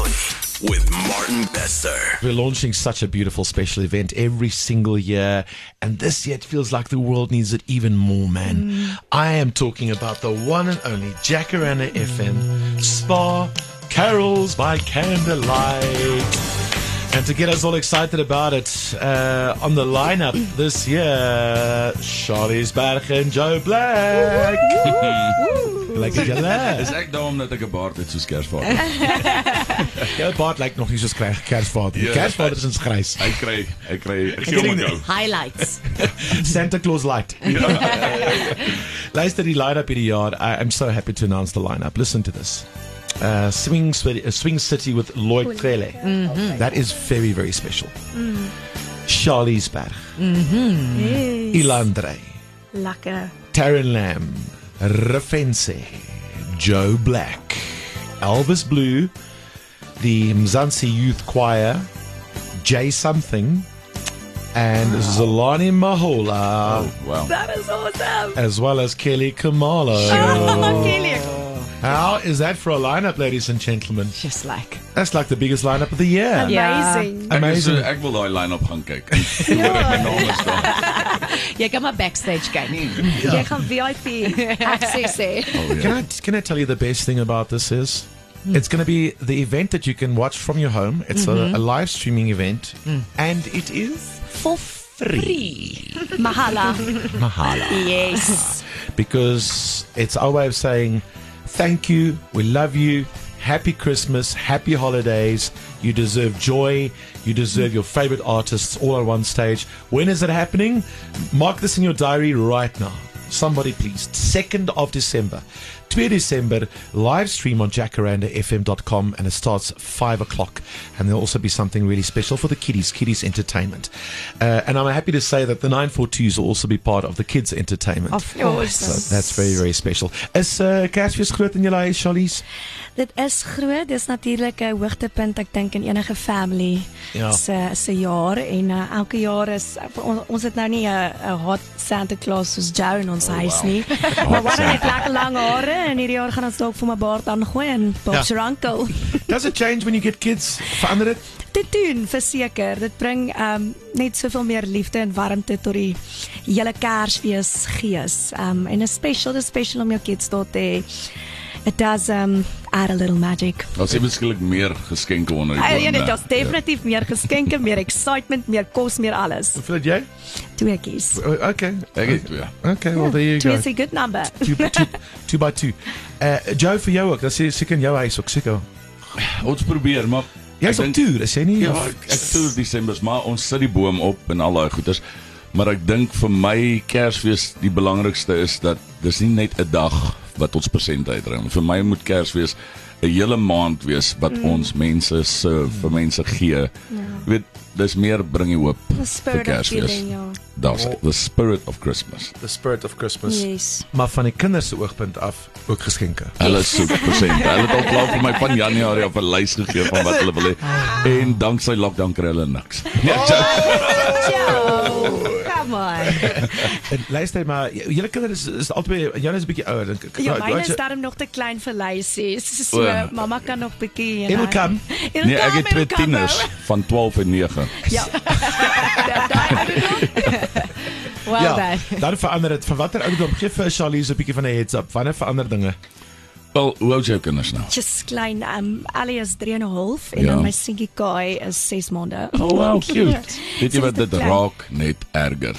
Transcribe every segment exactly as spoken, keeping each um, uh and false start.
Family with Martin Bester. We're launching such a beautiful special event every single year, and this year it feels like the world needs it even more, man. Mm. I am talking about the one and only Jacaranda F M Spa Carols by Candlelight. And to get us all excited about it, uh, on the lineup this year, Charlie's Berg and Joe Black. Lekker julle. Is ek daarom dat ek 'n baard het soos Kersvader? Jou baard lyk nog nie soos Kersvader. Ja. Kersvader is ons grys. Hy kry, hy kry, ek gee hom 'n go. Highlights. Santa Claus light. Luister die line-up hierdie jaar. I am so happy to announce the line-up. Listen to this. Uh, Swing, uh, Swing City with Lloyd Clele. Mm-hmm. That is very, very special. Mm. Charlie's Berg. Mm-hmm. Yes. Ilandre. Lekker. Taryn Lamb. Refense. Joe Black. Elvis Blue. The Mzansi Youth Choir. Jay Something. And wow. Zolani Mahola. Oh, wow. That is awesome. As well as Kelly Kamalo. Oh, Kelly. How is that for a lineup, ladies and gentlemen? Just like. That's like the biggest lineup of the year. Amazing. Ek, Amazing. is, uh, ek wil daai line-up gaan kyk. Hoor ek my naam staan. Jy kan maar backstage kyk. Jy gaan V I P access hê. Oh, yeah. Can I can I tell you the best thing about this is? Mm. It's going to be the event that you can watch from your home. It's mm-hmm. a, a live streaming event, mm. and it is for free. Mahala. Mahala. Yes. Because it's our way of saying thank you, we love you, happy Christmas, happy holidays, you deserve joy, you deserve your favorite artists all on one stage. When is it happening? Mark this in your diary right now. Somebody please. second of December. two December, live stream on jacaranda f m dot com, and it starts five o'clock. And there'll also be something really special for the kiddies, kiddies entertainment. Uh, and I'm happy to say that the nine forty-twos will also be part of the kids entertainment. Of course. So that's very, very special. Is uh, Kersfees groot in julle huis, Charlies? Dit is groot, dis natuurlik 'n hoogtepunt ek dink in enige family Ja. se se jaar en uh, elke jaar is on, ons het nou nie 'n hot Santa Claus soos Joe in ons Oh, huis wow. nie. Maar wat het lekker lang hare en hierdie jaar gaan ons dalk vir my baard aangooi en Bob's Ja. Ranko. Does it change when you get kids? Verander dit? Dit doen verseker, dit bring um, net soveel meer liefde en warmte tot die hele Kersfees gees. Um, en 'n special, 'n special om jou kids daar te hê. It does um, add a little magic. Daar is beskiklik meer geskenke onder die Ja, boom. dit is definitief ja. meer geskenke, meer excitement, meer kos, meer alles. Hoeveel het jy? Twee kies. Uh, Okay. Ek het twee. Okay, well there you Twee go. is 'n good number. Two, two, two by two. Uh, Joe, vir jou ook. Dat is seker in jou huis ook seker. Ons probeer, maar Jy is ek op dink- toer, is jy nie? Ja, Of- ek, ek toer Desember, maar ons sit die boom op en al daai goeders. Maar ek dink vir my Kersfees die belangrikste is dat dis nie net 'n dag wat ons persent uitruim. Vir my moet Kersfees 'n hele maand wees wat mm. ons mense serve, vir mense gee. Ja. Jy weet, dis meer bring jy hoop The vir spirit of Kersfees. giving, ja. Daar's the spirit of Christmas. The spirit of Christmas. Yes. Maar van die kinders se oogpunt af ook geskenke. Hulle is so persent. Hulle het al klaar vir my van Januarie af 'n lys gegee van wat hulle wil hê. En danksy lockdown kry hulle niks. Joe, come on. En luister maar, j- julle kinders is, is albei, Jan is 'n bietjie ouer dink ek. Ja, Nou, myne wat is daarom nog te klein vir lysies. So, O, ja. mamma kan nog bietjie. It'll come. Nee, ek het twee tieners van twaalf en negen. Ja. Well Ja, done. dan verander dit. Van watter ouderdom gee vir Charlies 'n bietjie van 'n heads up. Wanneer verander dinge? Wel, hoe oud is jou kinders nou? Just klein. Um, Ellie is drie en 'n half en Ja. dan my seentjie Kai is ses maande. Oh wow, cute. Weet jy So wat dit dit klein. raak net erger.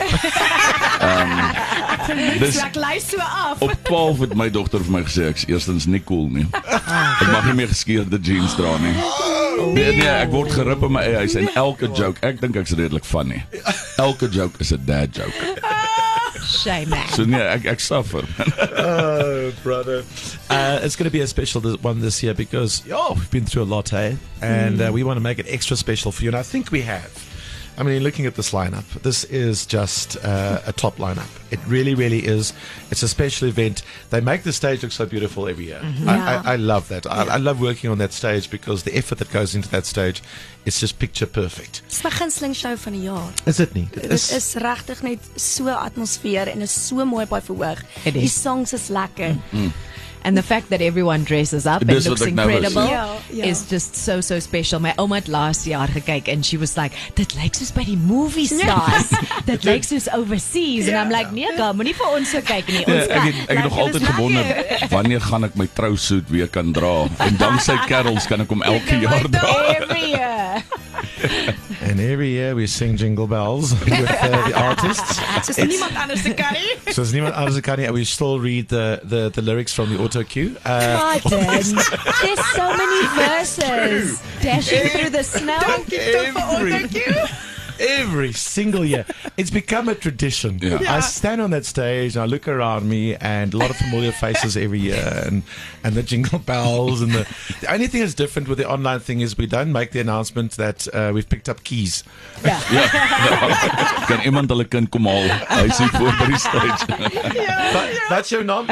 Dis So ek lys so af. op twaalf het my dogter vir my gesê ek's eerstens nie cool nie. Ek mag nie meer geskeurde jeans dra nie. Nee, nee, ek word gerip in my eie huis en elke joke, ek dink ek's redelik funny. Elke joke is 'n dad joke. Shame, man. So nee, ek ek suffer. Oh, brother. Uh, it's going to be a special th- one this year because, oh, we've been through a lot, eh? And uh, we want to make it extra special for you. And I think we have. I mean, looking at this lineup, this is just uh, a top lineup. It really, really is. It's a special event. They make the stage look so beautiful every year. Mm-hmm. I, Yeah. I, I love that. I, I love working on that stage because the effort that goes into that stage is just picture perfect. Dis my gunsteling show van die jaar. Is it nie? Dit is, is regtig net so atmosfeer en is so mooi by verhoog. It is. Die songs is lekker. Mm. And the fact that everyone dresses up and Dis looks wat ek nou wou sê. incredible Ja, ja. is just so, so special. My ouma het laas jaar gekyk and she was like, dit lyk soos by die movie stars. Dit lyk soos overseas. And I'm like, nee, ga, moenie vir ons so kyk nie. Ja, Ons ek kan. het, ek het nog altyd gewonder wanneer gaan ek my trousuit weer kan dra. En danksy Carols kan ek hom elke jaar dra. Every year. And every year we sing Jingle Bells with uh, the artists. Soos niemand anders te kan nie. So there's niemand anders kan nie, and we still read the, the, the lyrics from the auto cue. Uh, Martin, there's so many verses. Dashing through the snow. every, every single year. It's become a tradition. Yeah. I stand on that stage and I look around me and a lot of familiar faces every year and, and the jingle bells and the, the only thing that's different with the online thing is we don't make the announcement that uh, we've picked up keys. Ja. Ja. Kan iemand hulle kind kom haal? Hy sê voor by die stage. That, that's your naam?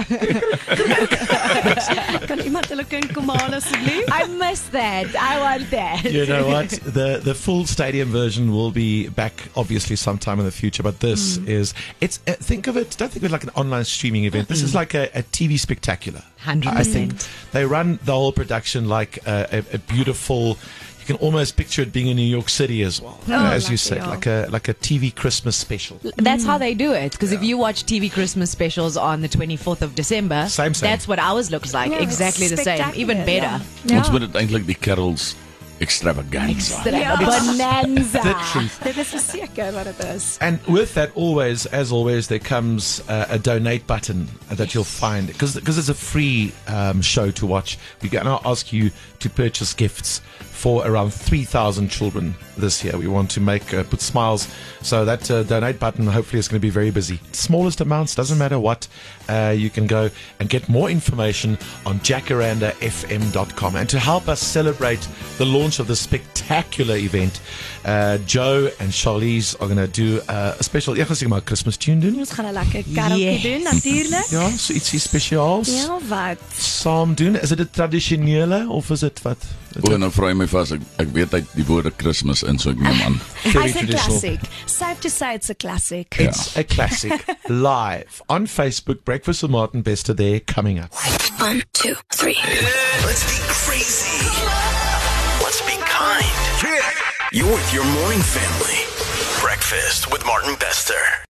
Kan iemand hulle kind kom haal asseblief? I miss that. I want that. You know what? The the full stadium version will be back obviously sometime in the future, but this mm. is it's uh, think of it, don't think of it like an online streaming event. This mm. is like a, a T V spectacular. one hundred I think percent. they run the whole production like a, a, a beautiful. You can almost picture it being in New York City as well, Oh, as you lucky, said, yeah. like a like a T V Christmas special. That's how they do it. Because if you watch T V Christmas specials on the twenty-fourth of December, Same, same. that's what ours looks like. Ja, exactly the same. spectacular, Even better. Ja. Ons moet dit eintlik die Carols extravaganza. Ja. Bonanza. The truth. Dit is verseker wat dit is. And with that, always, as always, there comes uh, a donate button that you'll find because because it's a free um, show to watch. We can now ask you to purchase gifts for around three thousand children this year. We want to make uh, put smiles. So that uh, donate button hopefully is going to be very busy. Smallest amounts, doesn't matter what. Uh, you can go and get more information on jacaranda f m dot com. And to help us celebrate the launch of this spectacular event, uh, Joe and Charlize are going to do uh, a special ek gaan sê maar Christmas tune doen. Ons gaan 'n lekker karaoke Yes. doen natuurlik. Ja, so ietsie spesiaals. Ja, wat? Saam doen. Is dit 'n tradisionele of is dit wat? O, nou vra jy my vas. Ek, ek weet hy die woorde Kersfees in, so ek neem aan. Very It's a traditional. classic. Safe to say it's a classic. It's a classic live on Facebook. Breakfast with Martin Bester there coming up. One, two, three. Let's be crazy. Let's be kind. You're with your morning family. Breakfast with Martin Bester.